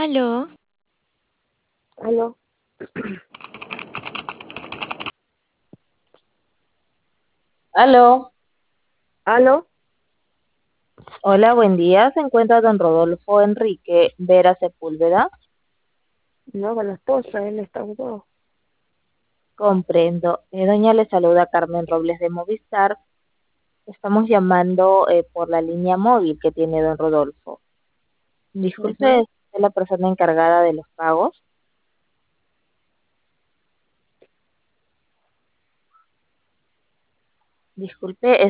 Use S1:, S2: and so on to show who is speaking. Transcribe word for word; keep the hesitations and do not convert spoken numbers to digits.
S1: Aló,
S2: Aló,
S3: Aló,
S2: aló,
S3: hola, buen día. Se encuentra don Rodolfo Enrique Vera Sepúlveda.
S2: no con la esposa, él está ocupado.
S3: Comprendo. Eh, doña le saluda Carmen Robles de Movistar. Estamos llamando eh, por la línea móvil que tiene don Rodolfo. Disculpe,
S2: Ujú.
S3: ¿es la persona encargada de los pagos? Disculpe,